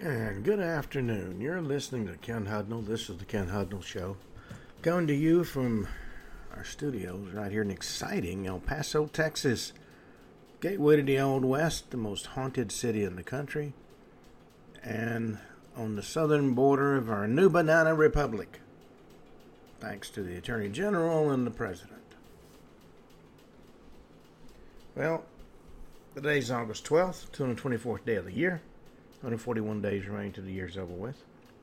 And good afternoon. You're listening to Ken Hudnall. This is the Ken Hudnall Show. Coming to you from our studios right here in exciting El Paso, Texas. Gateway to the Old West, the most haunted city in the country. And on the southern border of our new banana republic. Thanks to the Attorney General and the President. Well, today's August 12th, 224th day of the year. 141 days remain to the year's over with.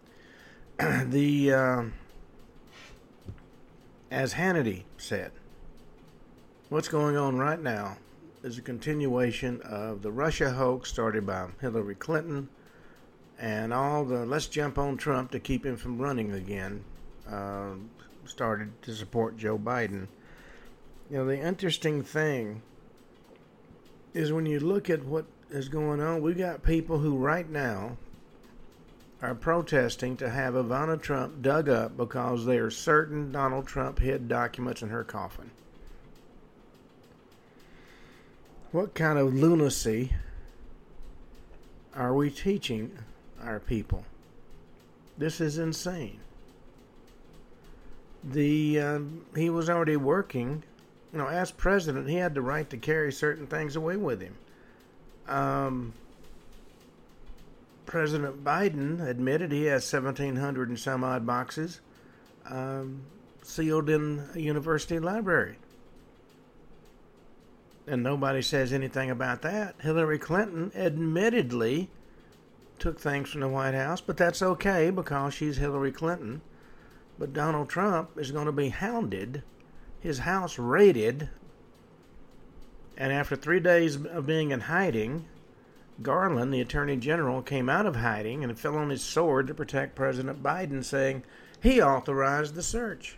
As Hannity said, what's going on right now is a continuation of the Russia hoax started by Hillary Clinton and all the let's jump on Trump to keep him from running again started to support Joe Biden. You know, the interesting thing is when you look at what is going on, we got people who right now are protesting to have Ivana Trump dug up because they are certain Donald Trump hid documents in her coffin. What kind of lunacy are we teaching our people? This is insane. He was already working, as president. He had the right to carry certain things away with him. President Biden admitted he has 1,700 and some odd boxes sealed in a university library. And nobody says anything about that. Hillary Clinton admittedly took things from the White House, but that's okay because she's Hillary Clinton. But Donald Trump is going to be hounded, his house raided, and after 3 days of being in hiding, Garland, the Attorney General, came out of hiding and fell on his sword to protect President Biden, saying he authorized the search.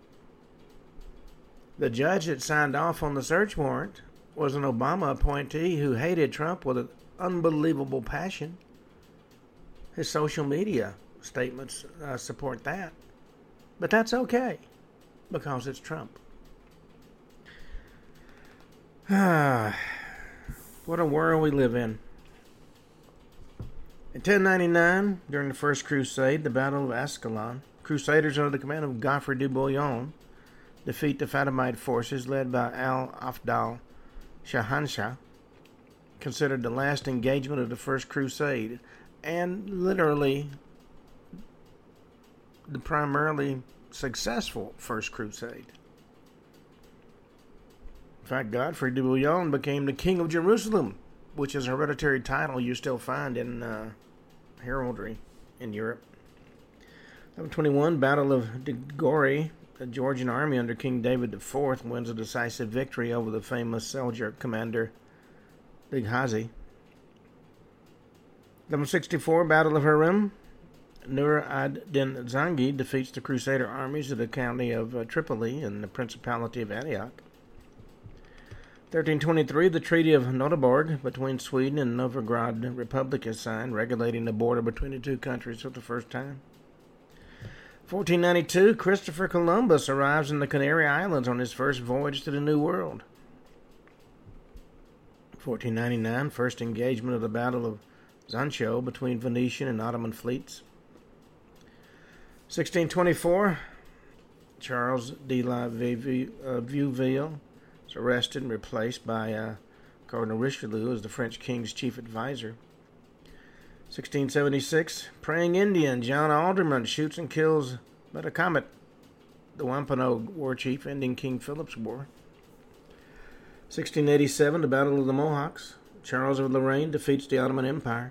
The judge that signed off on the search warrant was an Obama appointee who hated Trump with an unbelievable passion. His social media statements support that. But that's okay, because it's Trump. What a world we live in. In 1099, during the First Crusade, the Battle of Ascalon, Crusaders under the command of Godfrey de Bouillon defeat the Fatimide forces led by Al-Afdal Shahanshah, considered the last engagement of the First Crusade, and literally the primarily successful First Crusade. In fact, Godfrey de Bouillon became the King of Jerusalem, which is a hereditary title you still find in heraldry in Europe. 1121, Battle of Degori. The Georgian army under King David IV wins a decisive victory over the famous Seljuk commander Bighazi. 1164, Battle of Harim. Nur ad-Din Zangi defeats the Crusader armies of the county of Tripoli in the Principality of Antioch. 1323, the Treaty of Noteborg between Sweden and Novgorod Republic is signed, regulating the border between the two countries for the first time. 1492, Christopher Columbus arrives in the Canary Islands on his first voyage to the New World. 1499, first engagement of the Battle of Zancho between Venetian and Ottoman fleets. 1624, Charles de la Vieuville is arrested and replaced by Cardinal Richelieu as the French king's chief advisor. 1676, praying Indian John Alderman shoots and kills Metacomet, the Wampanoag war chief, ending King Philip's War. 1687, the Battle of the Mohawks. Charles of Lorraine defeats the Ottoman Empire.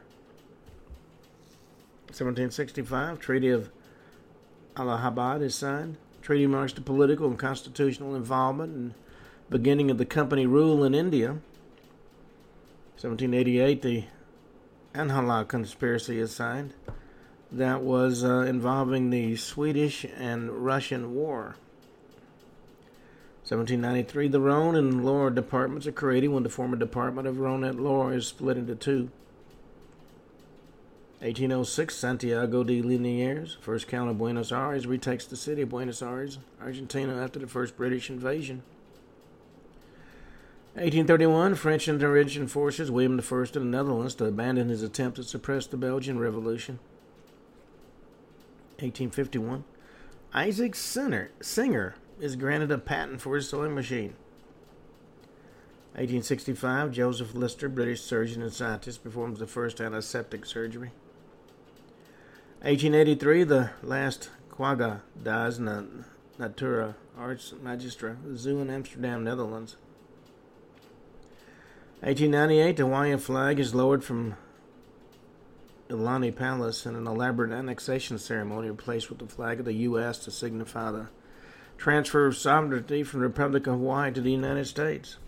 1765, Treaty of Allahabad is signed. Treaty marks the political and constitutional involvement and beginning of the company rule in India. 1788, the Anhala Conspiracy is signed. That was involving the Swedish and Russian War. 1793, the Rhone and Loire departments are created when the former department of Rhone et Loire is split into two. 1806, Santiago de Liniers, first Count of Buenos Aires, retakes the city of Buenos Aires, Argentina, after the first British invasion. 1831, French intervention forces William I of the Netherlands to abandon his attempt to suppress the Belgian Revolution. 1851, Isaac Singer is granted a patent for his sewing machine. 1865, Joseph Lister, British surgeon and scientist, performs the first antiseptic surgery. 1883, the last quagga dies in the Natura Arts Magistra Zoo in Amsterdam, Netherlands. 1898, the Hawaiian flag is lowered from Ilani Palace in an elaborate annexation ceremony replaced with the flag of the U.S. to signify the transfer of sovereignty from the Republic of Hawaii to the United States.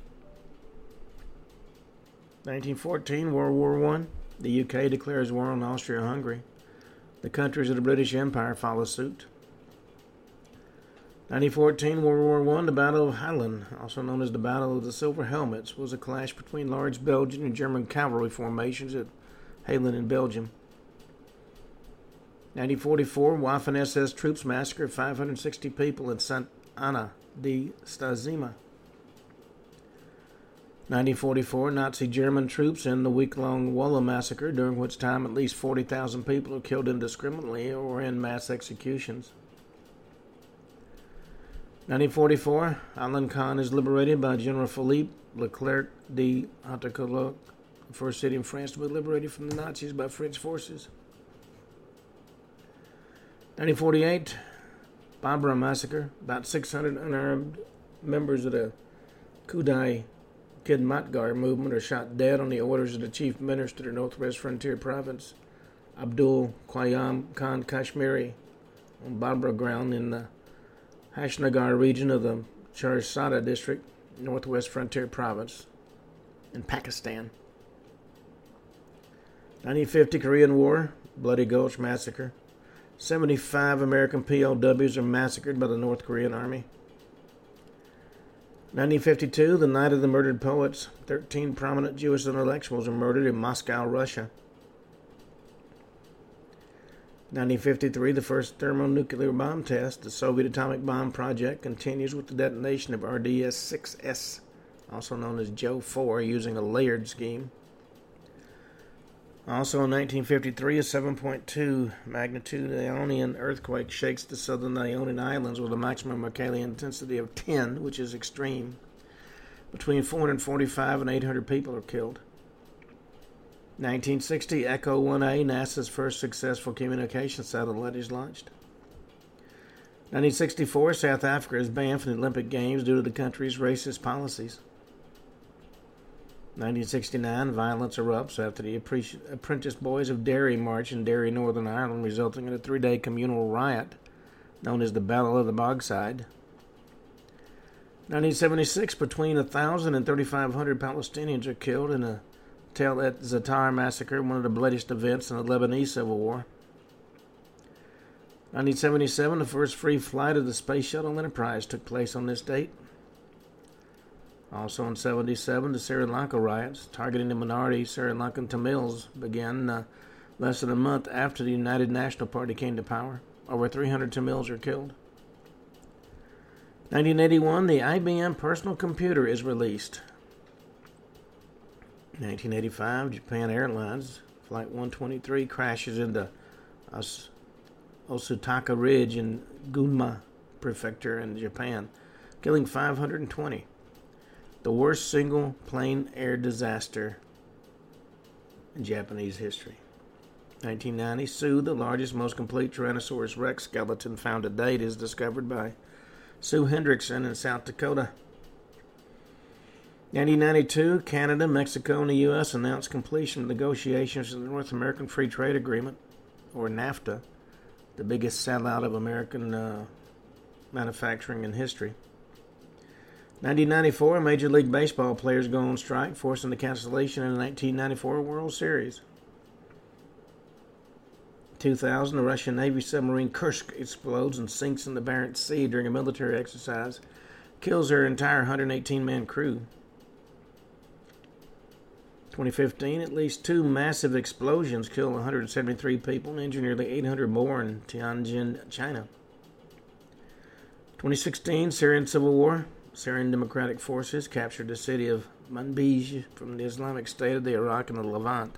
1914, World War I. The UK declares war on Austria-Hungary. The countries of the British Empire follow suit. 1914, World War I, the Battle of Highland, also known as the Battle of the Silver Helmets, was a clash between large Belgian and German cavalry formations at Highland in Belgium. 1944, Waffen-SS troops massacred 560 people in St. Anna di Stazima. 1944, Nazi German troops end the week-long Walla massacre, during which time at least 40,000 people are killed indiscriminately or in mass executions. 1944, Alencon is liberated by General Philippe Leclerc de Hautecoloc, the first city in France to be liberated from the Nazis by French forces. 1948, Barbara massacre. About 600 unarmed members of the Kudai Khidmatgar movement are shot dead on the orders of the chief minister of the Northwest Frontier Province, Abdul Qayyum Khan Kashmiri, on Barbara ground in the Hashnagar region of the Charsada district, Northwest Frontier Province, in Pakistan. 1950, Korean War, Bloody Gulch Massacre. 75 American POWs are massacred by the North Korean Army. 1952, the night of the murdered poets. 13 prominent Jewish intellectuals are murdered in Moscow, Russia. 1953, the first thermonuclear bomb test. The Soviet atomic bomb project continues with the detonation of RDS-6S, also known as Joe 4, using a layered scheme. Also in 1953, a 7.2 magnitude Ionian earthquake shakes the southern Ionian Islands with a maximum Mercalli intensity of 10, which is extreme. Between 445 and 800 people are killed. 1960, Echo 1A, NASA's first successful communication satellite, is launched. 1964, South Africa is banned from the Olympic Games due to the country's racist policies. 1969, violence erupts after the Apprentice Boys of Derry march in Derry, Northern Ireland, resulting in a 3-day communal riot known as the Battle of the Bogside. 1976, between 1,000 and 3,500 Palestinians are killed in a Tel et Zatar massacre, one of the bloodiest events in the Lebanese Civil War. 1977, the first free flight of the Space Shuttle Enterprise took place on this date. Also in 1977, the Sri Lanka riots targeting the minority Sri Lankan Tamils began less than a month after the United National Party came to power. Over 300 Tamils are killed. 1981, the IBM personal computer is released. 1985, Japan Airlines Flight 123 crashes into Osutaka Ridge in Gunma Prefecture in Japan, killing 520. The worst single plane air disaster in Japanese history. 1990, Sue, the largest, most complete Tyrannosaurus Rex skeleton found to date, is discovered by Sue Hendrickson in South Dakota. 1992, Canada, Mexico, and the U.S. announced completion of negotiations of the North American Free Trade Agreement, or NAFTA, the biggest sellout of American manufacturing in history. 1994, Major League Baseball players go on strike, forcing the cancellation of the 1994 World Series. 2000, the Russian Navy submarine Kursk explodes and sinks in the Barents Sea during a military exercise, kills their entire 118-man crew. 2015, at least 2 massive explosions kill 173 people and injure nearly 800 more in Tianjin, China. 2016, Syrian Civil War. Syrian Democratic Forces captured the city of Manbij from the Islamic State of the Iraq and the Levant.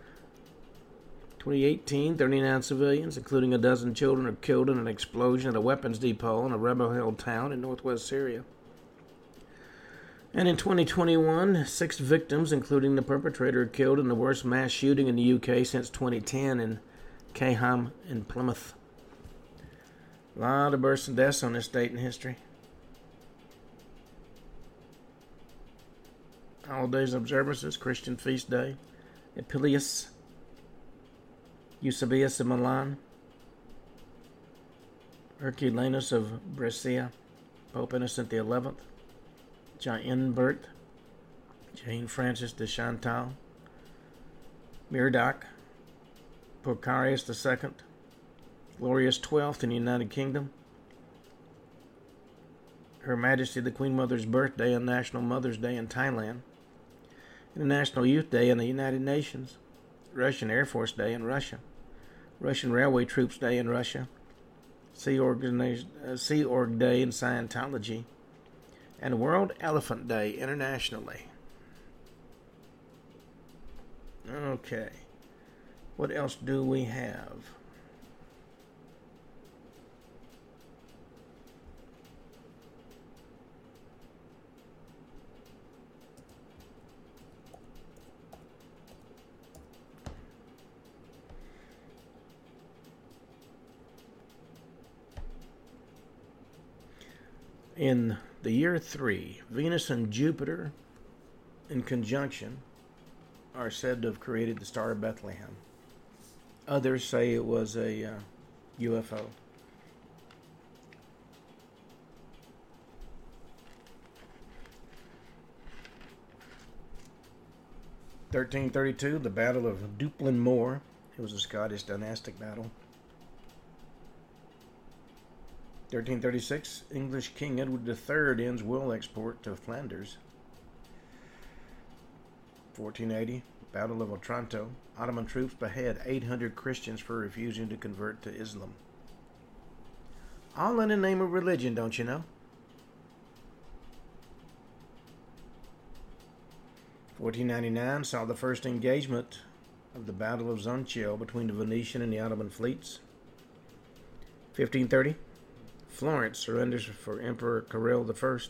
2018, 39 civilians, including a dozen children, are killed in an explosion at a weapons depot in a rebel-held town in northwest Syria. And in 2021, 6 victims, including the perpetrator, are killed in the worst mass shooting in the UK since 2010 in Caham in Plymouth. A lot of births and deaths on this date in history. Holidays and observances: Christian feast day, Epilius, Eusebius of Milan, Herculanus of Brescia, Pope Innocent XI, Jainbert, Jane Frances de Chantal, Merodach, Porcarius II, Glorious XII in the United Kingdom, Her Majesty the Queen Mother's birthday and National Mother's Day in Thailand, International Youth Day in the United Nations, Russian Air Force Day in Russia, Russian Railway Troops Day in Russia, Sea Org Day in Scientology, and World Elephant Day internationally. Okay, what else do we have? In the year 3, Venus and Jupiter in conjunction are said to have created the Star of Bethlehem. Others say it was a UFO. (1332), the Battle of Duplin Moor. It was a Scottish dynastic battle. 1336, English King Edward III ends wool export to Flanders. 1480, Battle of Otranto. Ottoman troops behead 800 Christians for refusing to convert to Islam. All in the name of religion, don't you know? 1499 saw the first engagement of the Battle of Zonchio between the Venetian and the Ottoman fleets. 1530, Florence surrenders for Emperor Kirill I.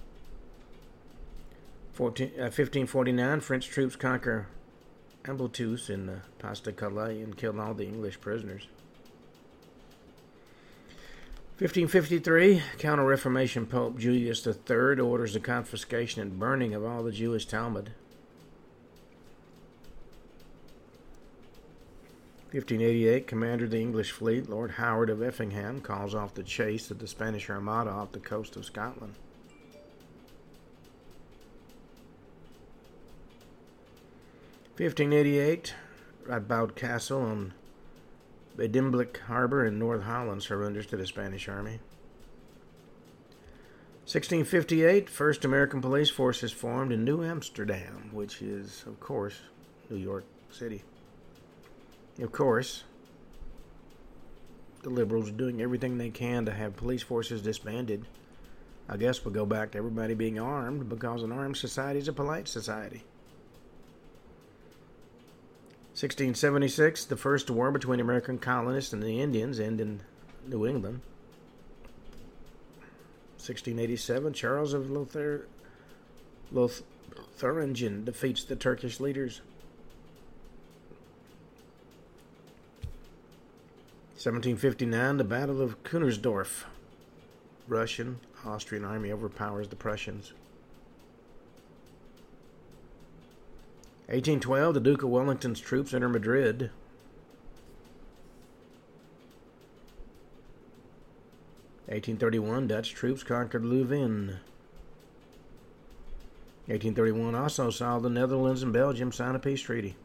1549, French troops conquer Ambleteuse in the Pas-de-Calais and kill all the English prisoners. 1553, Counter-Reformation Pope Julius III orders the confiscation and burning of all the Jewish Talmud. 1588, commander of the English fleet, Lord Howard of Effingham, calls off the chase of the Spanish Armada off the coast of Scotland. 1588, Radboud Castle on Bedimblick Harbor in North Holland surrenders to the Spanish army. 1658, first American police force is formed in New Amsterdam, which is, of course, New York City. Of course, the liberals are doing everything they can to have police forces disbanded. I guess we'll go back to everybody being armed, because an armed society is a polite society. 1676, the first war between American colonists and the Indians ends in New England. 1687, Charles of Lotharingen defeats the Turkish leaders. 1759, the Battle of Kunersdorf. Russian, Austrian army overpowers the Prussians. 1812, the Duke of Wellington's troops enter Madrid. 1831, Dutch troops conquered Leuven. 1831 also saw the Netherlands and Belgium sign a peace treaty.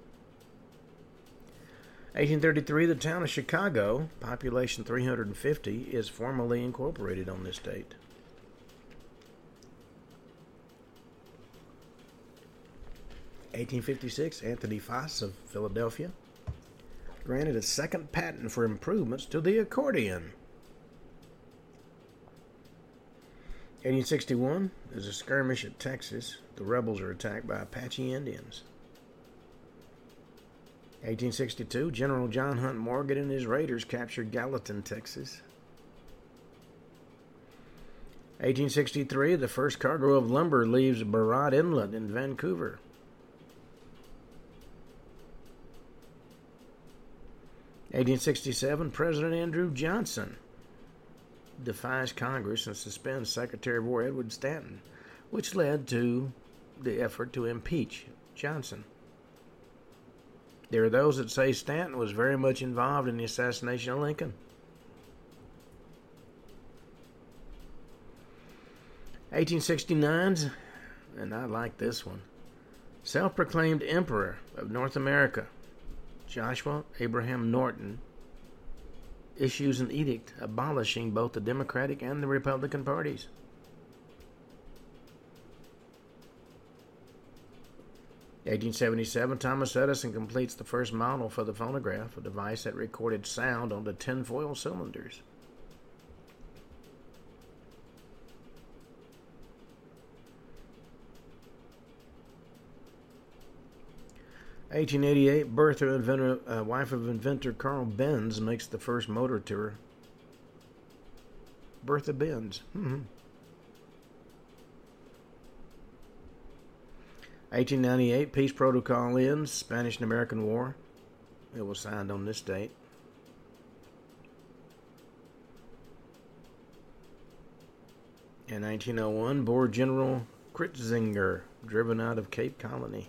1833, the town of Chicago, population 350, is formally incorporated on this date. 1856, Anthony Foss of Philadelphia granted a second patent for improvements to the accordion. 1861, there's a skirmish at Texas. The rebels are attacked by Apache Indians. 1862, General John Hunt Morgan and his raiders captured Gallatin, Texas. 1863, the first cargo of lumber leaves Burrard Inlet in Vancouver. 1867, President Andrew Johnson defies Congress and suspends Secretary of War Edward Stanton, which led to the effort to impeach Johnson. There are those that say Stanton was very much involved in the assassination of Lincoln. 1869, and I like this one, self-proclaimed Emperor of North America, Joshua Abraham Norton, issues an edict abolishing both the Democratic and the Republican parties. 1877, Thomas Edison completes the first model for the phonograph, a device that recorded sound on the tinfoil cylinders. 1888, wife of inventor Carl Benz makes the first motor tour. Bertha Benz. 1898, peace protocol ends, Spanish and American War. It was signed on this date. In 1901, Boer General Kritzinger driven out of Cape Colony.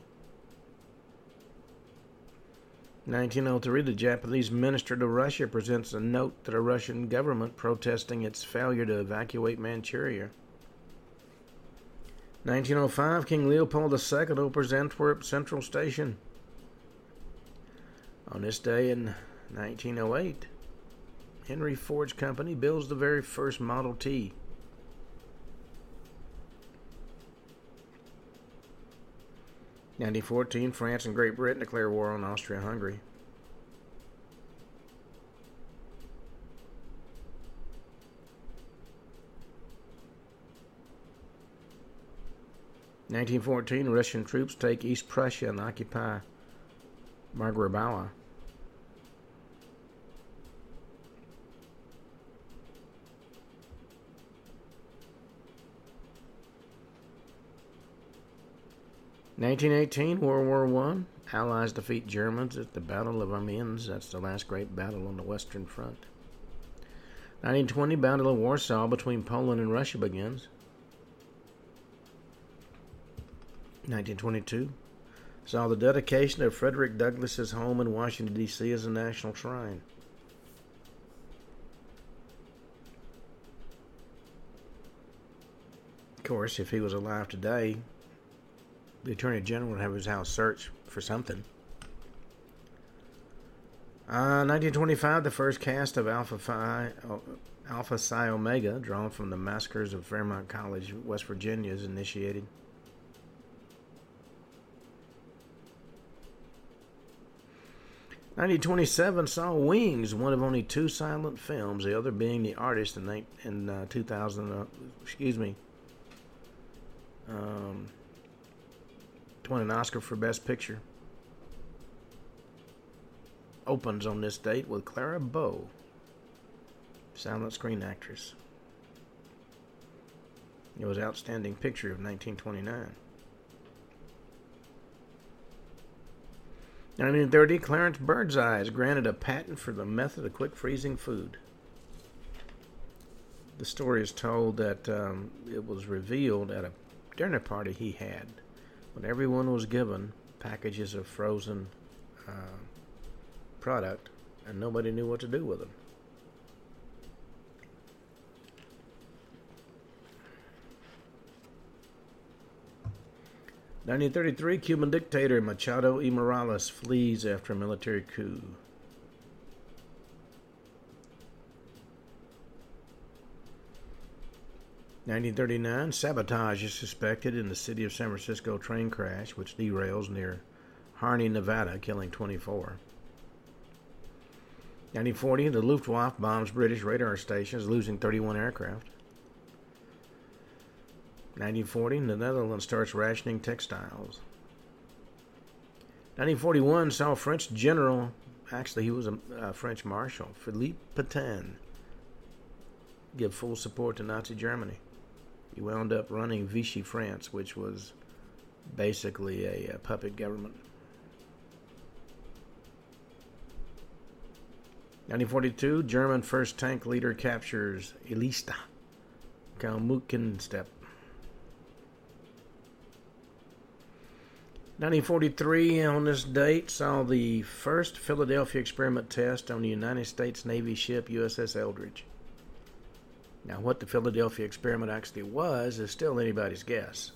1903, the Japanese minister to Russia presents a note to the Russian government protesting its failure to evacuate Manchuria. 1905, King Leopold II opens Antwerp Central Station. On this day in 1908, Henry Ford's company builds the very first Model T. In 1914, France and Great Britain declare war on Austria-Hungary. In 1914, Russian troops take East Prussia and occupy Margrabaua. In 1918, World War I, Allies defeat Germans at the Battle of Amiens. That's the last great battle on the Western Front. 1920, Battle of Warsaw between Poland and Russia begins. 1922, saw the dedication of Frederick Douglass's home in Washington, D.C. as a national shrine. Of course, if he was alive today, the Attorney General would have his house searched for something. 1925, the first cast of Alpha Psi Omega, drawn from the massacres of Fairmount College, West Virginia, is initiated. 1927 saw Wings, one of only two silent films, the other being The Artist in 2000. Won an Oscar for Best Picture. Opens on this date with Clara Bow, silent screen actress. It was Outstanding Picture of 1929. 1930, Clarence Birdseye is granted a patent for the method of quick freezing food. The story is told that it was revealed at a dinner party he had when everyone was given packages of frozen product and nobody knew what to do with them. In 1933, Cuban dictator Machado E. Morales flees after a military coup. In 1939, sabotage is suspected in the city of San Francisco train crash, which derails near Harney, Nevada, killing 24. 1940, the Luftwaffe bombs British radar stations, losing 31 aircraft. 1940, the Netherlands starts rationing textiles. 1941 saw French general, actually he was a French marshal, Philippe Pétain, give full support to Nazi Germany. He wound up running Vichy France, which was basically a puppet government. 1942, German first tank leader captures Elista, Kalmuckensteppe. 1943, on this date, saw the first Philadelphia experiment test on the United States Navy ship USS Eldridge. Now, what the Philadelphia experiment actually was is still anybody's guess.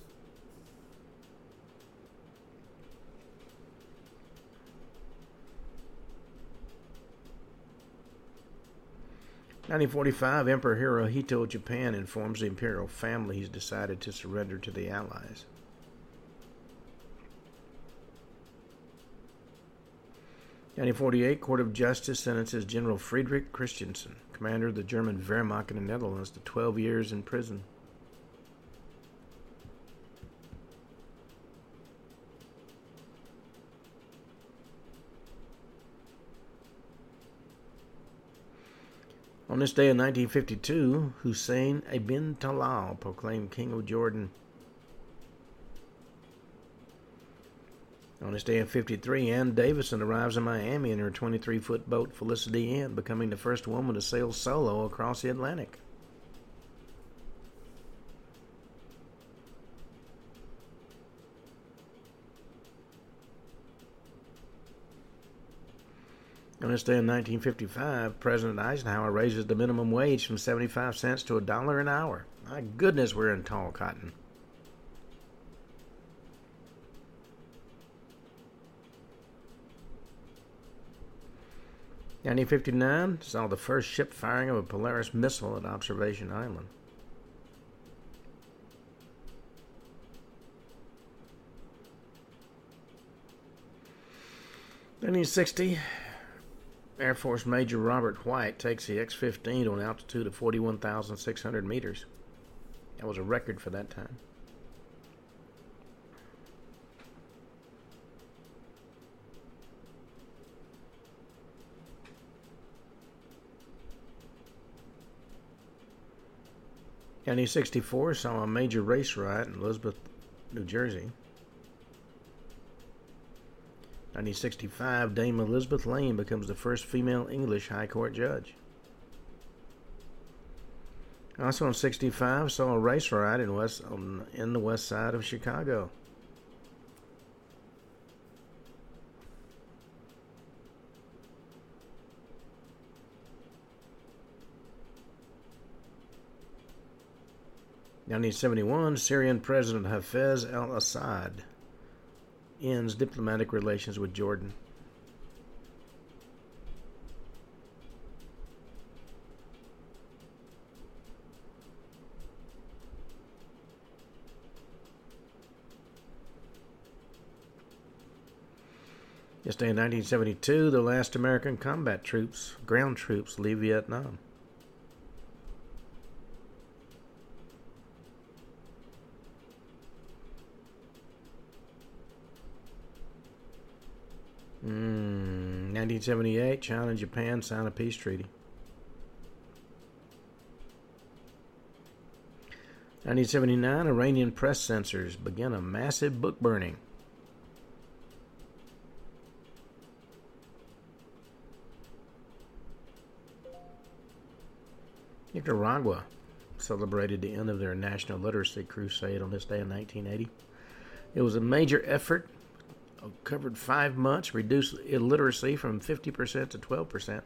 In 1945, Emperor Hirohito of Japan informs the imperial family he's decided to surrender to the Allies. 1948, Court of Justice sentences General Friedrich Christiansen, commander of the German Wehrmacht in the Netherlands, to 12 years in prison. On this day in 1952, Hussein ibn Talal proclaimed King of Jordan. On this day in 1953, Ann Davison arrives in Miami in her 23-foot boat Felicity Ann, becoming the first woman to sail solo across the Atlantic. On this day in 1955, President Eisenhower raises the minimum wage from 75 cents to $1 an hour. My goodness, we're in tall cotton. In 1959, saw the first ship firing of a Polaris missile at Observation Island. In 1960, Air Force Major Robert White takes the X-15 to an altitude of 41,600 meters. That was a record for that time. In 1964, saw a major race riot in Elizabeth, New Jersey. 1965, Dame Elizabeth Lane becomes the first female English High Court judge. Also in 1965, saw a race riot in the west side of Chicago. In 1971, Syrian President Hafez al-Assad ends diplomatic relations with Jordan. This day in 1972, the last American ground troops, leave Vietnam. In 1978, China and Japan sign a peace treaty. 1979, Iranian press censors begin a massive book burning. Nicaragua celebrated the end of their national literacy crusade on this day in 1980. It was a major effort. Covered 5 months, reduced illiteracy from 50% to 12%.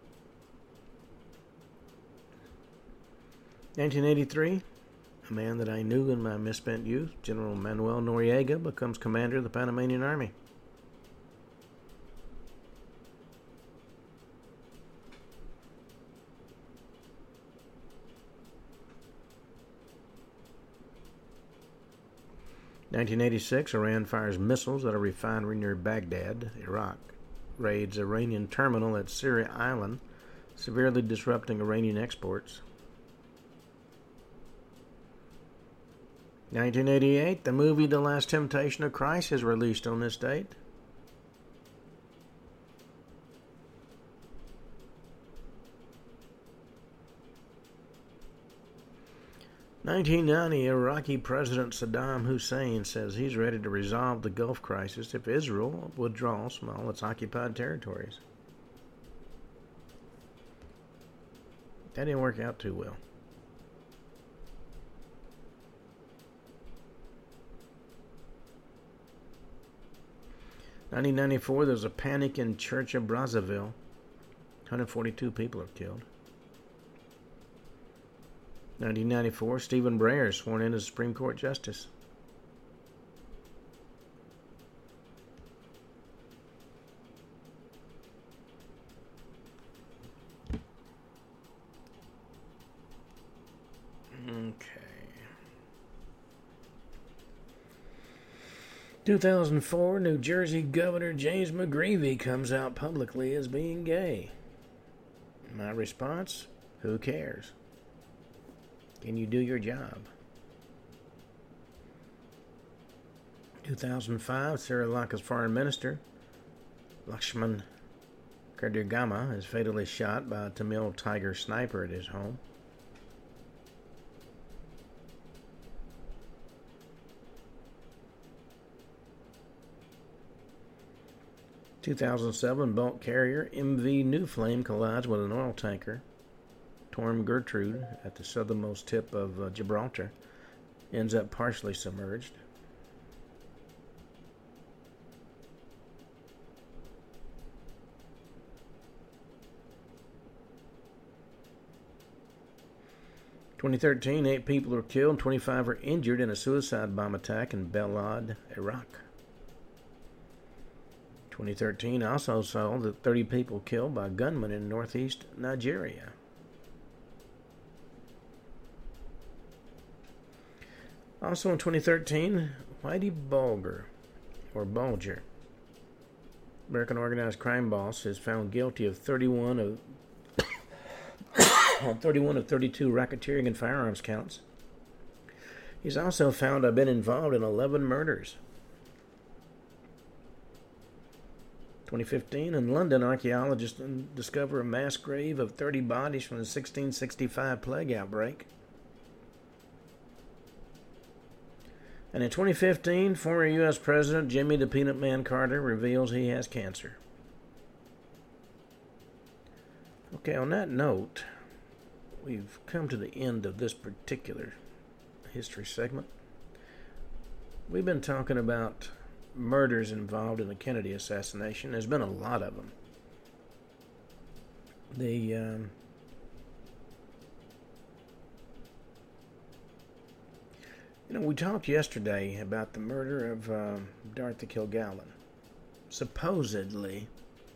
1983, a man that I knew in my misspent youth, General Manuel Noriega, becomes commander of the Panamanian Army. In 1986, Iran fires missiles at a refinery near Baghdad, Iraq, raids Iranian terminal at Syria Island, severely disrupting Iranian exports. 1988, the movie The Last Temptation of Christ is released on this date. 1990, Iraqi President Saddam Hussein says he's ready to resolve the Gulf crisis if Israel withdraws from all its occupied territories. That didn't work out too well. In 1994, there's a panic in Church of Brazzaville. 142 people are killed. 1994, Stephen Breyer is sworn in as Supreme Court Justice. Okay. 2004, New Jersey Governor James McGreevey comes out publicly as being gay. My response? Who cares? Can you do your job? 2005, Sri Lanka's Foreign Minister, Lakshman Kadirgama, is fatally shot by a Tamil Tiger sniper at his home. In 2007, bulk carrier MV New Flame collides with an oil tanker. Storm Gertrude, at the southernmost tip of Gibraltar, ends up partially submerged. In 2013, 8 people were killed and 25 were injured in a suicide bomb attack in Balad, Iraq. 2013 also saw the 30 people killed by gunmen in northeast Nigeria. Also in 2013, Whitey Bulger, American organized crime boss, is found guilty of 31 of 32 racketeering and firearms counts. He's also found to have been involved in 11 murders. 2015, in London, archaeologists discover a mass grave of 30 bodies from the 1665 plague outbreak. And in 2015, former U.S. President Jimmy the Peanut Man Carter reveals he has cancer. Okay, on that note, we've come to the end of this particular history segment. We've been talking about murders involved in the Kennedy assassination. There's been a lot of them. We talked yesterday about the murder of Dorothy Kilgallen. Supposedly,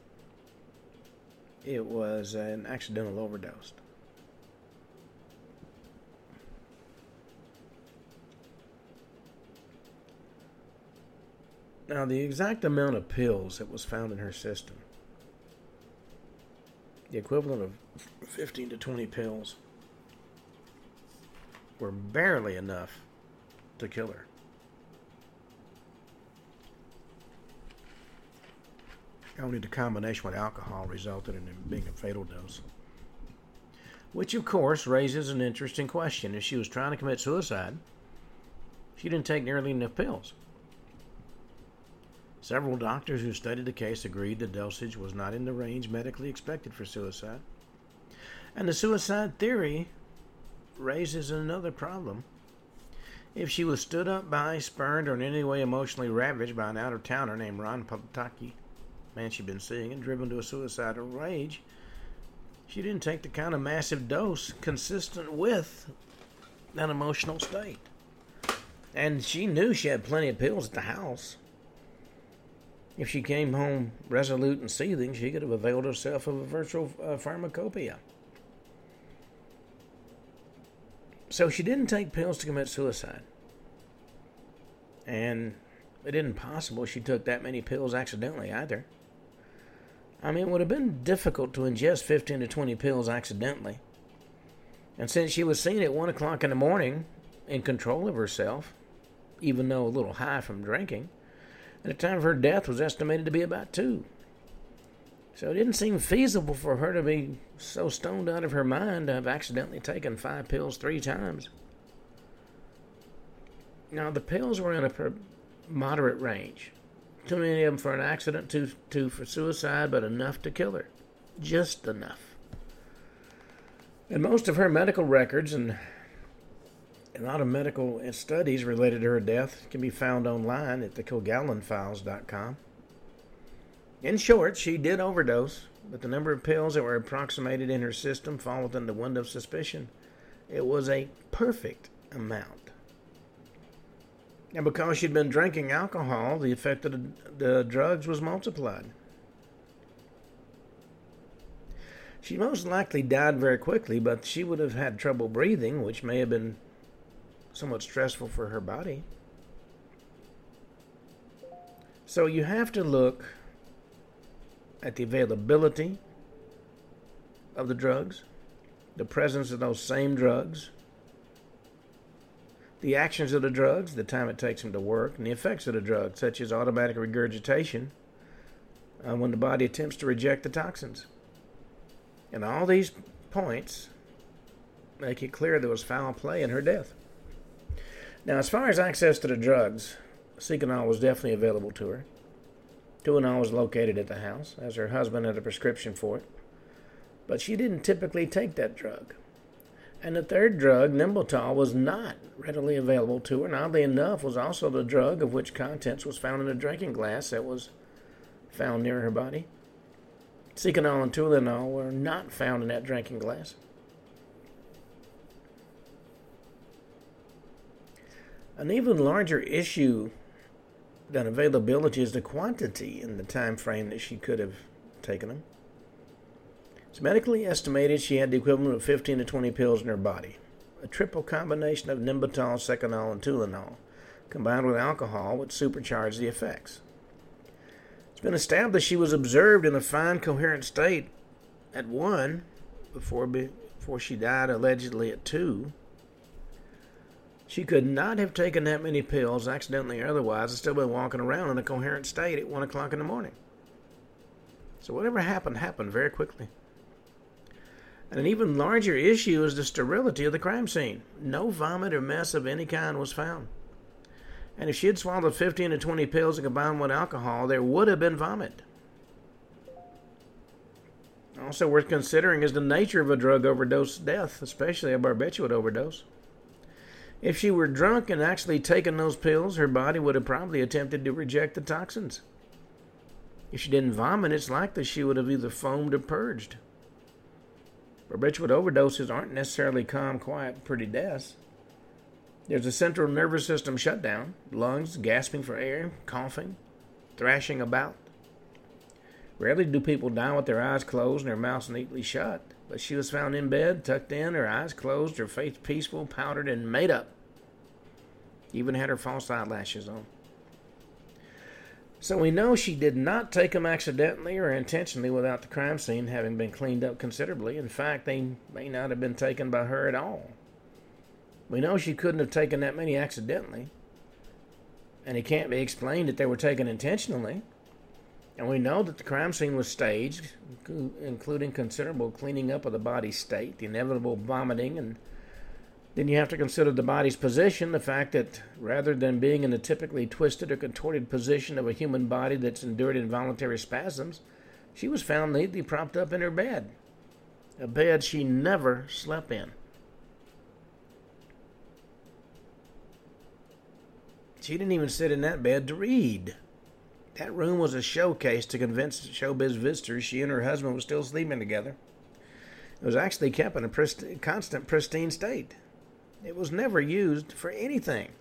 it was an accidental overdose. Now, the exact amount of pills that was found in her system, the equivalent of 15 to 20 pills, were barely enough to kill her. Only the combination with alcohol resulted in it being a fatal dose. Which, of course, raises an interesting question. If she was trying to commit suicide, she didn't take nearly enough pills. Several doctors who studied the case agreed the dosage was not in the range medically expected for suicide. And the suicide theory raises another problem. If she was stood up by, spurned, or in any way emotionally ravaged by an out-of-towner named Ron Pataki, man she'd been seeing, and driven to a suicidal rage, she didn't take the kind of massive dose consistent with that emotional state. And she knew she had plenty of pills at the house. If she came home resolute and seething, she could have availed herself of a virtual pharmacopoeia. So she didn't take pills to commit suicide. And it isn't possible she took that many pills accidentally either. I mean, it would have been difficult to ingest 15 to 20 pills accidentally. And since she was seen at 1 o'clock in the morning, in control of herself, even though a little high from drinking. And the time of her death was estimated to be about 2. So it didn't seem feasible for her to be so stoned out of her mind to have accidentally taken 5 pills 3 times. Now, the pills were in a moderate range. Too many of them for an accident, too for suicide, but enough to kill her. Just enough. And most of her medical records and a lot of medical studies related to her death can be found online at thekilgallenfiles.com. In short, she did overdose, but the number of pills that were approximated in her system fall within the window of suspicion. It was a perfect amount. And because she'd been drinking alcohol, the effect of the drugs was multiplied. She most likely died very quickly, but she would have had trouble breathing, which may have been somewhat stressful for her body. So you have to look at the availability of the drugs, the presence of those same drugs, the actions of the drugs, the time it takes them to work, and the effects of the drugs, such as automatic regurgitation when the body attempts to reject the toxins. And all these points make it clear there was foul play in her death. Now, as far as access to the drugs, Seconal was definitely available to her. Tuinal was located at the house, as her husband had a prescription for it. But she didn't typically take that drug. And the third drug, Nembutal, was not readily available to her, and oddly enough was also the drug of which contents was found in a drinking glass that was found near her body. Seconal and Tuinal were not found in that drinking glass. An even larger issue than availability is the quantity and the time frame that she could have taken them. It's medically estimated she had the equivalent of 15 to 20 pills in her body, a triple combination of Nembutal, Seconal, and Tuinal, combined with alcohol, which supercharged the effects. It's been established she was observed in a fine, coherent state at 1 before she died, allegedly at 2. She could not have taken that many pills, accidentally or otherwise, and still been walking around in a coherent state at 1 o'clock in the morning. So whatever happened very quickly. And an even larger issue is the sterility of the crime scene. No vomit or mess of any kind was found. And if she had swallowed 15 to 20 pills and combined with alcohol, there would have been vomit. Also worth considering is the nature of a drug overdose death, especially a barbiturate overdose. If she were drunk and actually taken those pills, her body would have probably attempted to reject the toxins. If she didn't vomit, it's likely she would have either foamed or purged. Barbiturate overdoses aren't necessarily calm, quiet, pretty deaths. There's a central nervous system shutdown, lungs gasping for air, coughing, thrashing about. Rarely do people die with their eyes closed and their mouths neatly shut. But she was found in bed, tucked in, her eyes closed, her face peaceful, powdered, and made up. Even had her false eyelashes on. So we know she did not take them accidentally or intentionally without the crime scene having been cleaned up considerably. In fact, they may not have been taken by her at all. We know she couldn't have taken that many accidentally. And it can't be explained that they were taken intentionally. And we know that the crime scene was staged, including considerable cleaning up of the body's state, the inevitable vomiting, and then you have to consider the body's position, the fact that rather than being in the typically twisted or contorted position of a human body that's endured involuntary spasms, she was found neatly propped up in her bed, a bed she never slept in. She didn't even sit in that bed to read. That room was a showcase to convince showbiz visitors she and her husband were still sleeping together. It was actually kept in a constant pristine state. It was never used for anything.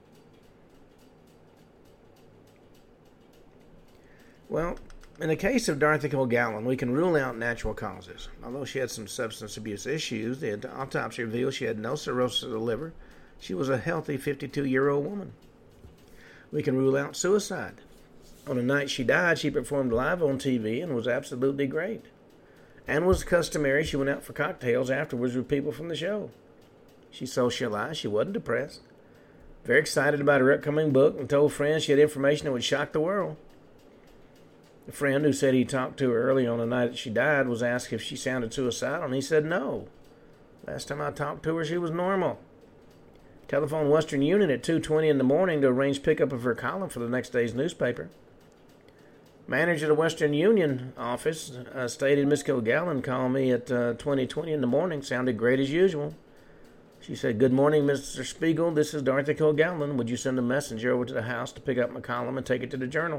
Well, in the case of Dorothy Kilgallen, we can rule out natural causes. Although she had some substance abuse issues, the autopsy revealed she had no cirrhosis of the liver. She was a healthy 52-year-old woman. We can rule out suicide. On the night she died, she performed live on TV and was absolutely great. And was customary, she went out for cocktails afterwards with people from the show. She socialized. She wasn't depressed. very excited about her upcoming book and told friends she had information that would shock the world. The friend who said he talked to her early on the night that she died was asked if she sounded suicidal, and he said no. Last time I talked to her, she was normal. Telephoned Western Union at 2:20 in the morning to arrange pickup of her column for the next day's newspaper. Manager of the Western Union office stated Miss Kilgallen called me at 20:20 in the morning. Sounded great as usual. She said, "Good morning, Mr. Spiegel. This is Dorothy Kilgallen. Would you send a messenger over to the house to pick up my column and take it to the Journal?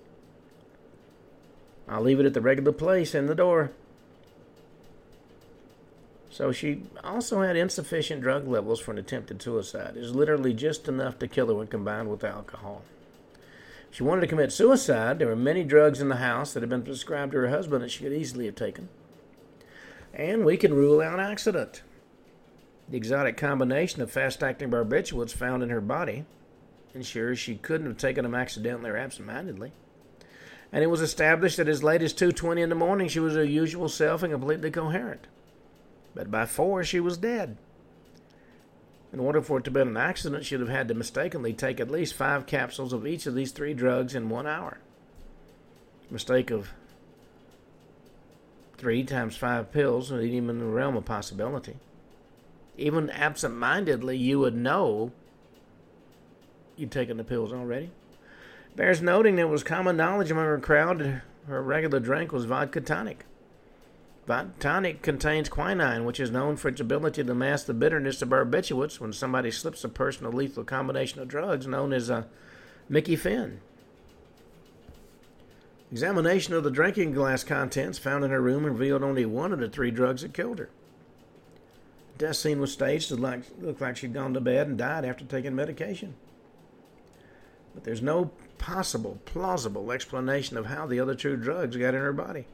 I'll leave it at the regular place in the door." So she also had insufficient drug levels for an attempted suicide. It was literally just enough to kill her when combined with alcohol. If she wanted to commit suicide, there were many drugs in the house that had been prescribed to her husband that she could easily have taken. And we can rule out accident. The exotic combination of fast-acting barbiturates found in her body ensures she couldn't have taken them accidentally or absentmindedly. And it was established that as late as 2:20 in the morning, she was her usual self and completely coherent. But by 4, she was dead. In order for it to have been an accident, she would have had to mistakenly take at least 5 capsules of each of these 3 drugs in 1 hour. A mistake of 3 times 5 pills isn't even in the realm of possibility. Even absent-mindedly, you would know you'd taken the pills already. Bears noting there was common knowledge among her crowd that her regular drink was vodka tonic. Vodka tonic contains quinine, which is known for its ability to mask the bitterness of barbiturates when somebody slips a person a lethal combination of drugs known as Mickey Finn. Examination of the drinking glass contents found in her room revealed only 1 of the 3 drugs that killed her. The death scene was staged to look like she'd gone to bed and died after taking medication. But there's no plausible explanation of how the other 2 drugs got in her body.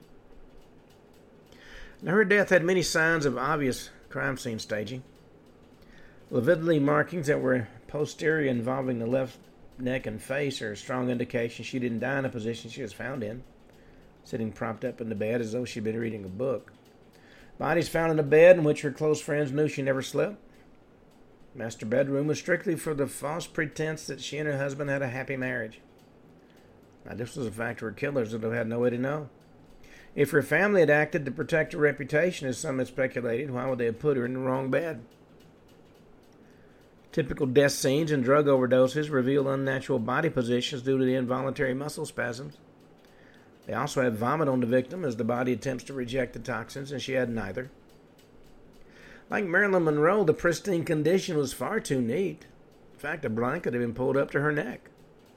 Now, her death had many signs of obvious crime scene staging. Lividity markings that were posterior involving the left neck and face are a strong indication she didn't die in a position she was found in, sitting propped up in the bed as though she'd been reading a book. Bodies found in a bed in which her close friends knew she never slept. Master bedroom was strictly for the false pretense that she and her husband had a happy marriage. Now, this was a fact where killers would have had no way to know. If her family had acted to protect her reputation, as some had speculated, why would they have put her in the wrong bed? Typical death scenes and drug overdoses reveal unnatural body positions due to the involuntary muscle spasms. They also have vomit on the victim as the body attempts to reject the toxins, and she had neither. Like Marilyn Monroe, the pristine condition was far too neat. In fact, a blanket had been pulled up to her neck.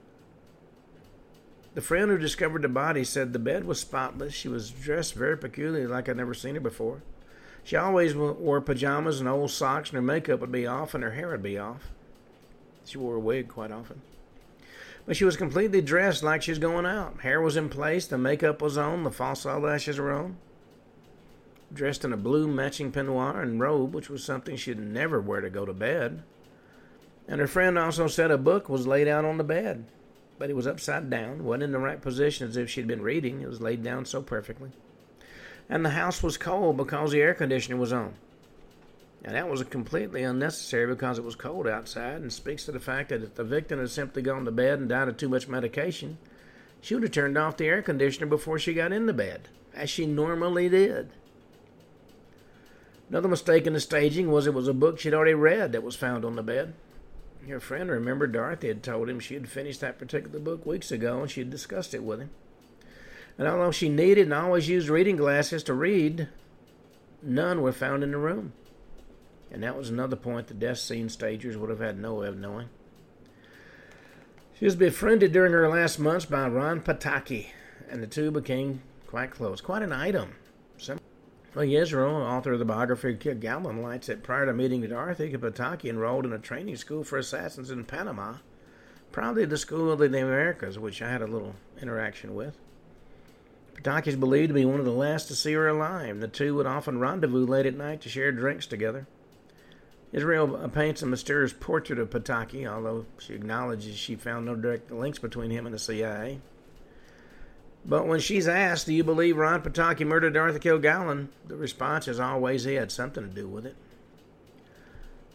The friend who discovered the body said the bed was spotless. She was dressed very peculiarly, like I'd never seen her before. She always wore pajamas and old socks, and her makeup would be off and her hair would be off. She wore a wig quite often. But she was completely dressed like she was going out. Hair was in place, the makeup was on, the false eyelashes were on. Dressed in a blue matching peignoir and robe, which was something she'd never wear to go to bed. And her friend also said a book was laid out on the bed, but it was upside down, wasn't in the right position as if she'd been reading. It was laid down so perfectly. And the house was cold because the air conditioner was on. And that was completely unnecessary because it was cold outside, and speaks to the fact that if the victim had simply gone to bed and died of too much medication, she would have turned off the air conditioner before she got into bed, as she normally did. Another mistake in the staging was it was a book she'd already read that was found on the bed. Her friend remembered Dorothy had told him she had finished that particular book weeks ago, and she had discussed it with him. And although she needed and always used reading glasses to read, none were found in the room. And that was another point the death scene stagers would have had no way of knowing. She was befriended during her last months by Ron Pataki, and the 2 became quite close. Quite an item. Well, Yisrael, author of the biography of Kilgallen, writes that prior to meeting Dorothy, Pataki enrolled in a training school for assassins in Panama, probably the School of the Americas, which I had a little interaction with. Pataki is believed to be one of the last to see her alive. The 2 would often rendezvous late at night to share drinks together. Israel paints a mysterious portrait of Pataki, although she acknowledges she found no direct links between him and the CIA. But when she's asked, do you believe Ron Pataki murdered Dorothy Kilgallen, the response is always he had something to do with it.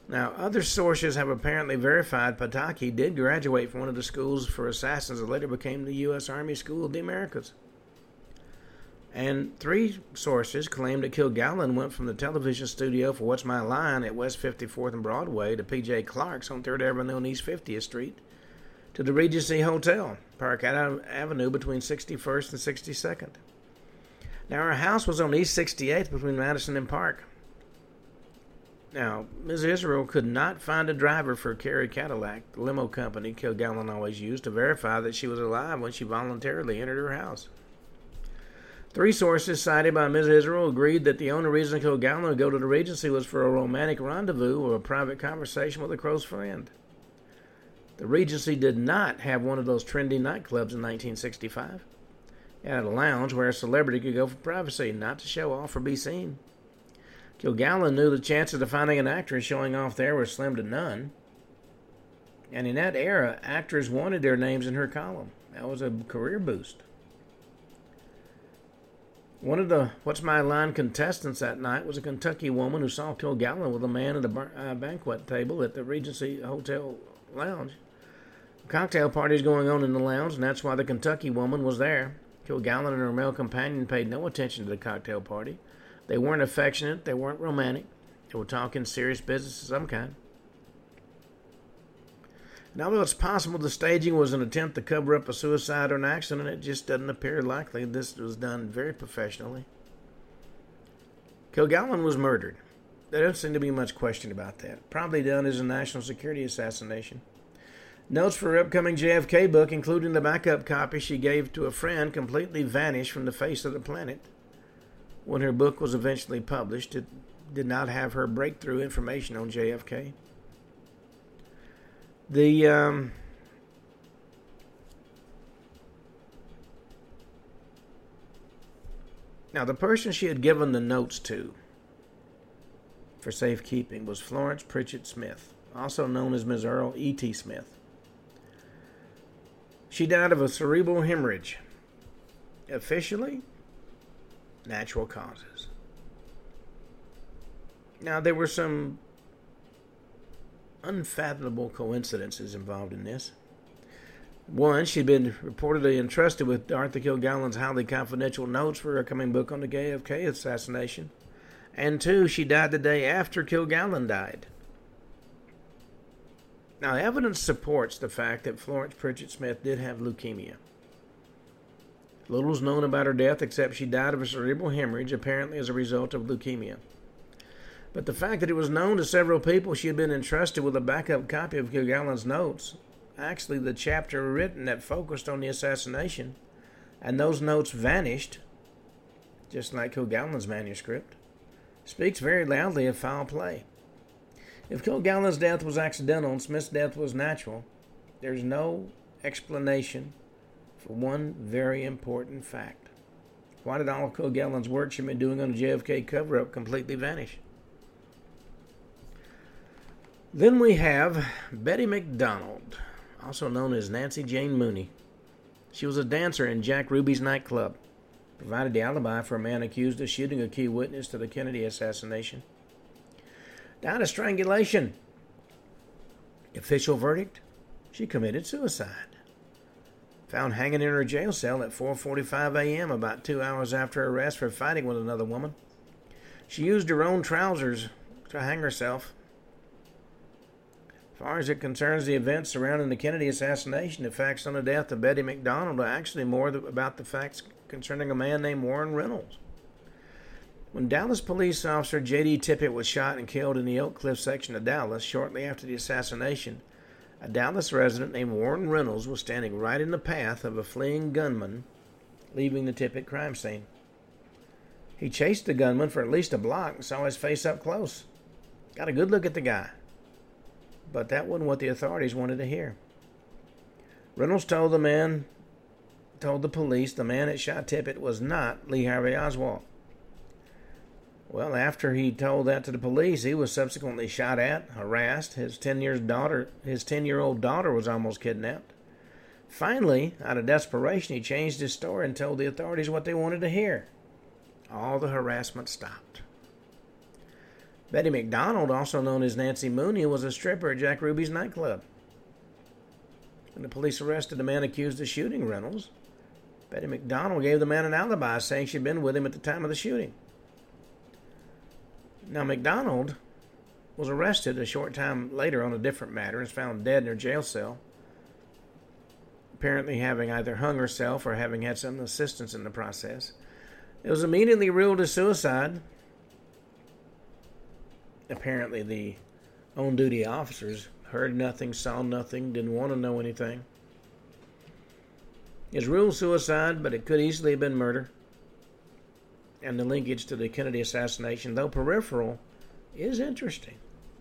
Now, other sources have apparently verified Pataki did graduate from one of the schools for assassins that later became the U.S. Army School of the Americas. And 3 sources claim that Kilgallen went from the television studio for What's My Line at West 54th and Broadway to P.J. Clark's on 3rd Avenue and East 50th Street to the Regency Hotel, Park Avenue between 61st and 62nd. Now, her house was on East 68th between Madison and Park. Now, Ms. Israel could not find a driver for Carey Cadillac, the limo company Kilgallen always used, to verify that she was alive when she voluntarily entered her house. 3 sources cited by Ms. Israel agreed that the only reason Kilgallen would go to the Regency was for a romantic rendezvous or a private conversation with a close friend. The Regency did not have one of those trendy nightclubs in 1965. It had a lounge where a celebrity could go for privacy, not to show off or be seen. Kilgallen knew the chances of finding an actress showing off there were slim to none. And in that era, actors wanted their names in her column. That was a career boost. One of the What's My Line contestants that night was a Kentucky woman who saw Kilgallen with a man at a banquet table at the Regency Hotel lounge. A cocktail party is going on in the lounge, and that's why the Kentucky woman was there. Kilgallen and her male companion paid no attention to the cocktail party. They weren't affectionate. They weren't romantic. They were talking serious business of some kind. And although it's possible the staging was an attempt to cover up a suicide or an accident, it just doesn't appear likely. This was done very professionally. Kilgallen was murdered. There doesn't seem to be much question about that. Probably done as a national security assassination. Notes for her upcoming JFK book, including the backup copy she gave to a friend, completely vanished from the face of the planet. When her book was eventually published, it did not have her breakthrough information on JFK. Now, the person she had given the notes to for safekeeping was Florence Pritchett Smith, also known as Ms. Earl E.T. Smith. She died of a cerebral hemorrhage. Officially, natural causes. Now, there were some unfathomable coincidences involved in this. One, she'd been reportedly entrusted with Arthur Kilgallen's highly confidential notes for her coming book on the JFK assassination. And 2, she died the day after Kilgallen died. Now, evidence supports the fact that Florence Pritchett Smith did have leukemia. Little is known about her death except she died of a cerebral hemorrhage, apparently as a result of leukemia. But the fact that it was known to several people she had been entrusted with a backup copy of Kilgallen's notes, actually the chapter written that focused on the assassination, and those notes vanished, just like Kilgallen's manuscript, speaks very loudly of foul play. If Kilgallen's death was accidental and Smith's death was natural, there's no explanation for one very important fact. Why did all of Kilgallen's work she'd been doing on the JFK cover-up completely vanish? Then we have Betty McDonald, also known as Nancy Jane Mooney. She was a dancer in Jack Ruby's nightclub, provided the alibi for a man accused of shooting a key witness to the Kennedy assassination. Died of strangulation. Official verdict? She committed suicide. Found hanging in her jail cell at 4:45 a.m., about 2 hours after her arrest for fighting with another woman. She used her own trousers to hang herself. As far as it concerns the events surrounding the Kennedy assassination, the facts on the death of Betty McDonald are actually more about the facts concerning a man named Warren Reynolds. When Dallas police officer J.D. Tippit was shot and killed in the Oak Cliff section of Dallas shortly after the assassination, a Dallas resident named Warren Reynolds was standing right in the path of a fleeing gunman leaving the Tippit crime scene. He chased the gunman for at least a block and saw his face up close. Got a good look at the guy. But that wasn't what the authorities wanted to hear. Reynolds told the police the man that shot Tippit was not Lee Harvey Oswald. Well, after he told that to the police, he was subsequently shot at, harassed. His 10-year-old daughter was almost kidnapped. Finally, out of desperation, he changed his story and told the authorities what they wanted to hear. All the harassment stopped. Betty McDonald, also known as Nancy Mooney, was a stripper at Jack Ruby's nightclub. When the police arrested the man accused of shooting Reynolds, Betty McDonald gave the man an alibi, saying she'd been with him at the time of the shooting. Now, McDonald was arrested a short time later on a different matter and was found dead in her jail cell, apparently having either hung herself or having had some assistance in the process. It was immediately ruled a suicide. Apparently, the on-duty officers heard nothing, saw nothing, didn't want to know anything. It's ruled suicide, but it could easily have been murder. And the linkage to the Kennedy assassination, though peripheral, is interesting.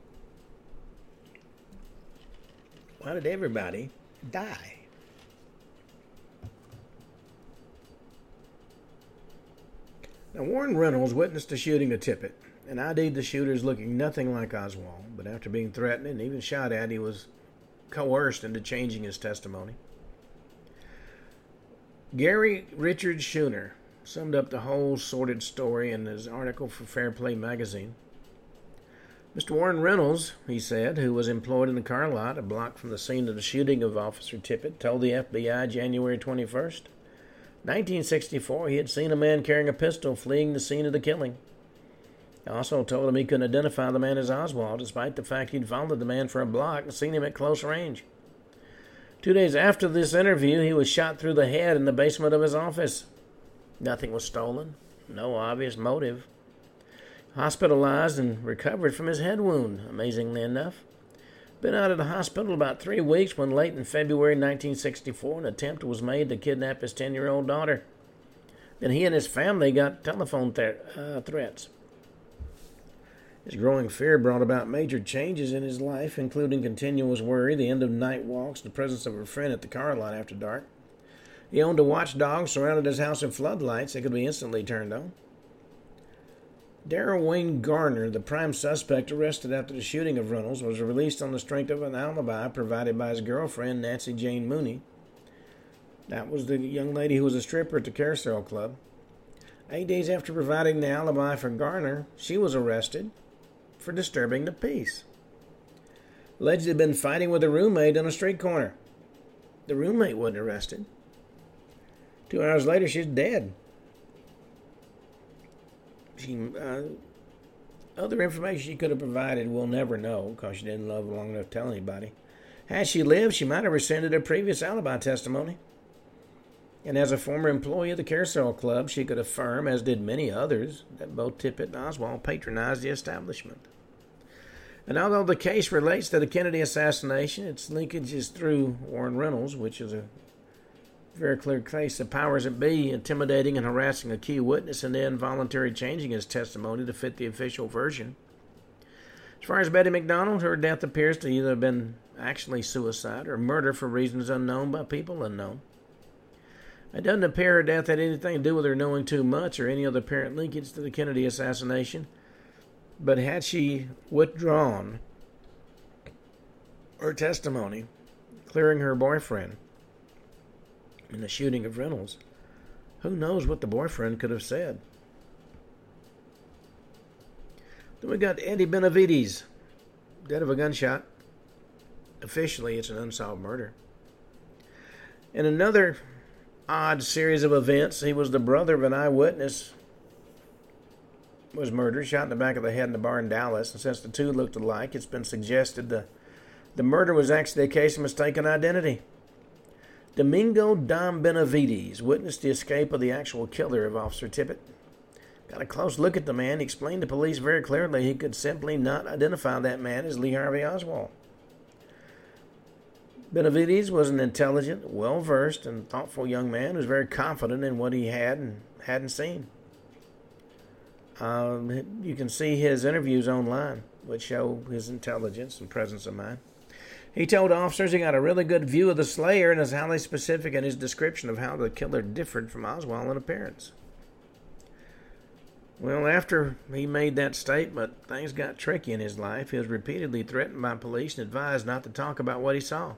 Why did everybody die? Now, Warren Reynolds witnessed the shooting of Tippit and ID'd the shooters looking nothing like Oswald, but after being threatened and even shot at, he was coerced into changing his testimony. Gary Richard Schooner summed up the whole sordid story in his article for Fair Play magazine. Mr. Warren Reynolds, he said, who was employed in the car lot a block from the scene of the shooting of Officer Tippit, told the FBI January 21st, 1964, he had seen a man carrying a pistol fleeing the scene of the killing. He also told him he couldn't identify the man as Oswald, despite the fact he'd followed the man for a block and seen him at close range. 2 days after this interview, he was shot through the head in the basement of his office. Nothing was stolen, no obvious motive. Hospitalized and recovered from his head wound, amazingly enough. Been out of the hospital about 3 weeks when late in February 1964 an attempt was made to kidnap his 10-year-old daughter. Then he and his family got telephone threats. His growing fear brought about major changes in his life, including continuous worry, the end of night walks, the presence of a friend at the car lot after dark. He owned a watchdog, surrounded his house in floodlights that could be instantly turned on. Darrell Wayne Garner, the prime suspect arrested after the shooting of Reynolds, was released on the strength of an alibi provided by his girlfriend, Nancy Jane Mooney. That was the young lady who was a stripper at the Carousel Club. 8 days after providing the alibi for Garner, she was arrested for disturbing the peace. Alleged to have been fighting with a roommate on a street corner. The roommate wasn't arrested. 2 hours later, she's dead. Other information she could have provided we'll never know because she didn't live long enough to tell anybody. Had she lived, she might have rescinded her previous alibi testimony. And as a former employee of the Carousel Club, she could affirm, as did many others, that both Tippit and Oswald patronized the establishment. And although the case relates to the Kennedy assassination, its linkage is through Warren Reynolds, which is a very clear case of powers that be intimidating and harassing a key witness and then voluntarily changing his testimony to fit the official version. As far as Betty McDonald, her death appears to either have been actually suicide or murder for reasons unknown by people unknown. It doesn't appear her death had anything to do with her knowing too much or any other apparent linkage to the Kennedy assassination. But had she withdrawn her testimony, clearing her boyfriend in the shooting of Reynolds, who knows what the boyfriend could have said. Then we got Eddie Benavides, dead of a gunshot. Officially, it's an unsolved murder. In another odd series of events, he was the brother of an eyewitness was murdered, shot in the back of the head in a bar in Dallas. And since the two looked alike, it's been suggested the murder was actually a case of mistaken identity. Domingo Dom Benavides witnessed the escape of the actual killer of Officer Tippit. Got a close look at the man. He explained to police very clearly he could simply not identify that man as Lee Harvey Oswald. Benavides was an intelligent, well-versed, and thoughtful young man who was very confident in what he had and hadn't seen. You can see his interviews online, which show his intelligence and presence of mind. He told officers he got a really good view of the slayer and is highly specific in his description of how the killer differed from Oswald in appearance. Well, after he made that statement, things got tricky in his life. He was repeatedly threatened by police and advised not to talk about what he saw.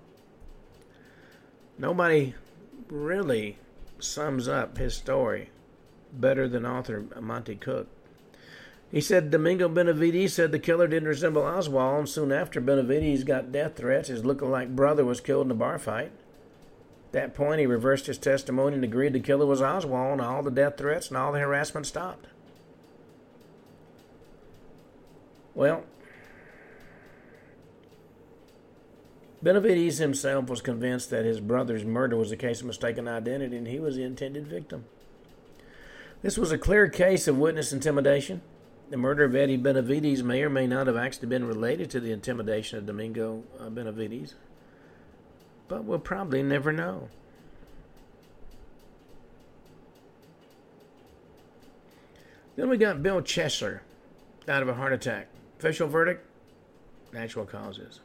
Nobody really sums up his story better than author Monty Cook. He said Domingo Benavides said the killer didn't resemble Oswald, and soon after Benavides got death threats. His lookalike brother was killed in a bar fight. At that point, he reversed his testimony and agreed the killer was Oswald, and all the death threats and all the harassment stopped. Well, Benavides himself was convinced that his brother's murder was a case of mistaken identity, and he was the intended victim. This was a clear case of witness intimidation. The murder of Eddie Benavides may or may not have actually been related to the intimidation of Domingo Benavides, but we'll probably never know. Then we got Bill Chesler, died of a heart attack. Official verdict, natural causes.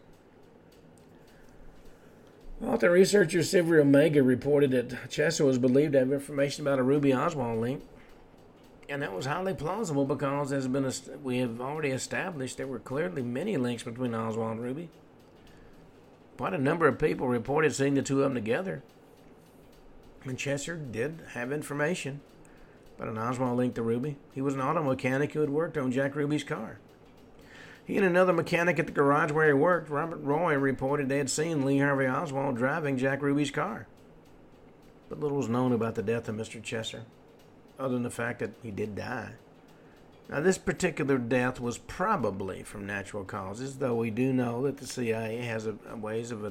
Author researcher Sylvia Omega reported that Chesler was believed to have information about a Ruby Oswald link, and that was highly plausible because, as we have already established, there were clearly many links between Oswald and Ruby. Quite a number of people reported seeing the two of them together, and Chesler did have information about an Oswald link to Ruby. He was an auto mechanic who had worked on Jack Ruby's car. He and another mechanic at the garage where he worked, Robert Roy, reported they had seen Lee Harvey Oswald driving Jack Ruby's car. But little was known about the death of Mr. Chesler, other than the fact that he did die. Now, this particular death was probably from natural causes, though we do know that the CIA has ways of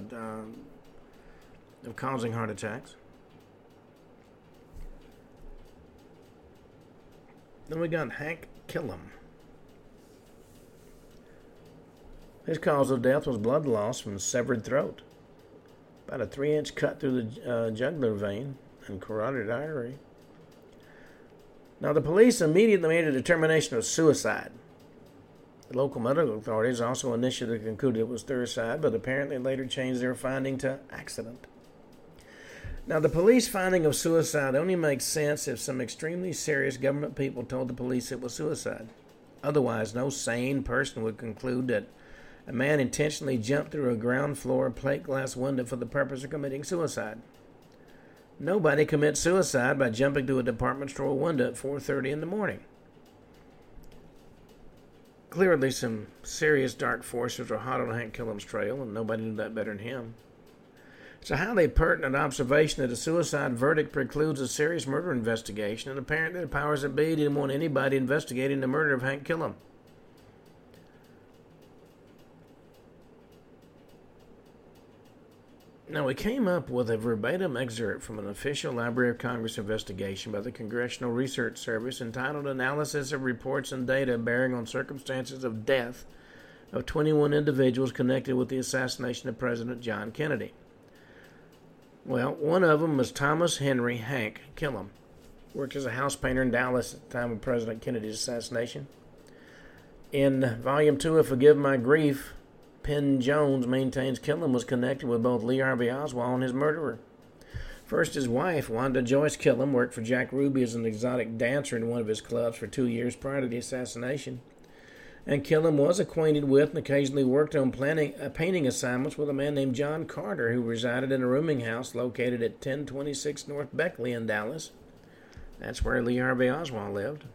causing heart attacks. Then we got Hank Killam. His cause of death was blood loss from a severed throat. About a 3-inch cut through the jugular vein and carotid artery. Now, the police immediately made a determination of suicide. The local medical authorities also initially concluded it was suicide, but apparently later changed their finding to accident. Now, the police finding of suicide only makes sense if some extremely serious government people told the police it was suicide. Otherwise, no sane person would conclude that a man intentionally jumped through a ground floor plate glass window for the purpose of committing suicide. Nobody commits suicide by jumping through a department store window at 4:30 in the morning. Clearly, some serious dark forces were hot on Hank Killam's trail, and nobody knew that better than him. It's a highly pertinent observation that a suicide verdict precludes a serious murder investigation, and apparently the powers that be didn't want anybody investigating the murder of Hank Killam. Now, we came up with a verbatim excerpt from an official Library of Congress investigation by the Congressional Research Service entitled Analysis of Reports and Data Bearing on Circumstances of Death of 21 Individuals Connected with the Assassination of President John Kennedy. Well, one of them was Thomas Henry Hank Killam. Worked as a house painter in Dallas at the time of President Kennedy's assassination. In Volume 2 of Forgive My Grief, Penn Jones maintains Killam was connected with both Lee Harvey Oswald and his murderer. First, his wife, Wanda Joyce Killam, worked for Jack Ruby as an exotic dancer in one of his clubs for 2 years prior to the assassination. And Killam was acquainted with and occasionally worked on painting assignments with a man named John Carter, who resided in a rooming house located at 1026 North Beckley in Dallas. That's where Lee Harvey Oswald lived.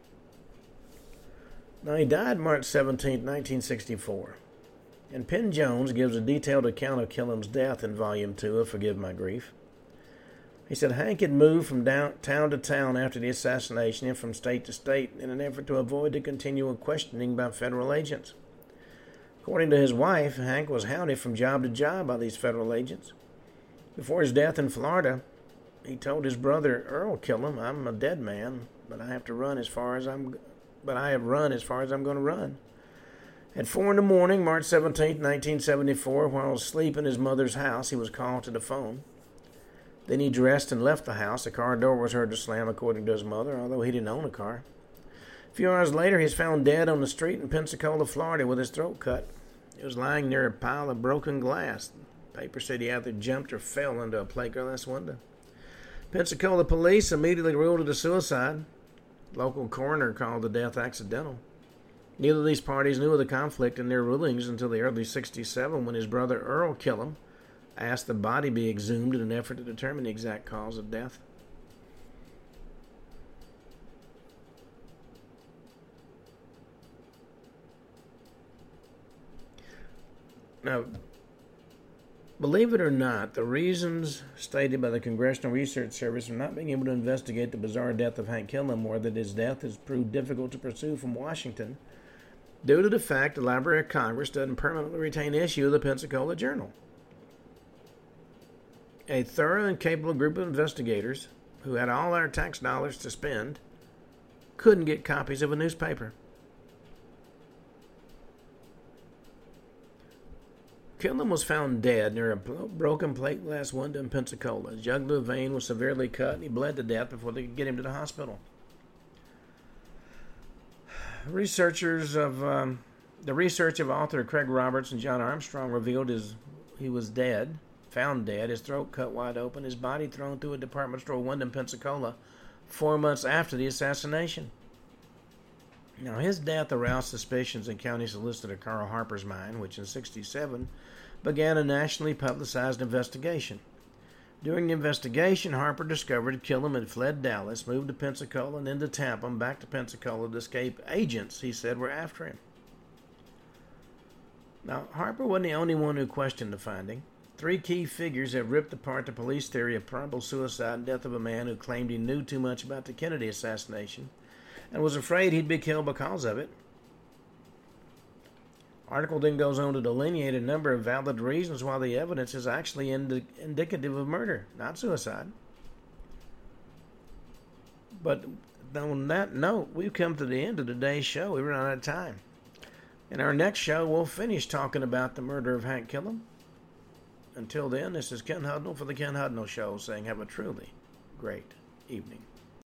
Now, he died March 17, 1964. And Penn Jones gives a detailed account of Killam's death in Volume 2 of Forgive My Grief. He said Hank had moved from town to town after the assassination and from state to state in an effort to avoid the continual questioning by federal agents. According to his wife, Hank was hounded from job to job by these federal agents. Before his death in Florida, he told his brother Earl Killam, "I'm a dead man, but I have run as far as I'm going to run." At 4 in the morning, March 17, 1974, while asleep in his mother's house, he was called to the phone. Then he dressed and left the house. A car door was heard to slam, according to his mother, although he didn't own a car. A few hours later, he was found dead on the street in Pensacola, Florida, with his throat cut. He was lying near a pile of broken glass. The paper said he either jumped or fell into a plate glass window. Pensacola police immediately ruled it a suicide. Local coroner called the death accidental. Neither of these parties knew of the conflict in their rulings until the early 1967, when his brother Earl Killam asked the body be exhumed in an effort to determine the exact cause of death. Now, believe it or not, the reasons stated by the Congressional Research Service for not being able to investigate the bizarre death of Hank Killam were that his death has proved difficult to pursue from Washington due to the fact the Library of Congress doesn't permanently retain issue of the Pensacola Journal. A thorough and capable group of investigators who had all our tax dollars to spend couldn't get copies of a newspaper. Killam was found dead near a broken plate glass window in Pensacola. His jugular vein was severely cut and he bled to death before they could get him to the hospital. The research of author Craig Roberts and John Armstrong revealed he was dead, found dead, his throat cut wide open, his body thrown through a department store window in Pensacola 4 months after the assassination. Now, his death aroused suspicions in County Solicitor Carl Harper's mind, which in '67 began a nationally publicized investigation. During the investigation, Harper discovered Killam had fled Dallas, moved to Pensacola, and then to Tampa, and back to Pensacola to escape agents he said were after him. Now, Harper wasn't the only one who questioned the finding. 3 key figures have ripped apart the police theory of probable suicide and death of a man who claimed he knew too much about the Kennedy assassination and was afraid he'd be killed because of it. Article then goes on to delineate a number of valid reasons why the evidence is actually indicative of murder, not suicide. But on that note, we've come to the end of today's show. We run out of time. In our next show, we'll finish talking about the murder of Hank Killam. Until then, this is Ken Hudnall for the Ken Hudnall Show saying have a truly great evening.